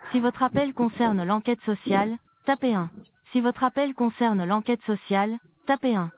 Si votre appel concerne l'enquête sociale, tapez 1. Si votre appel concerne l'enquête sociale, tapez 1.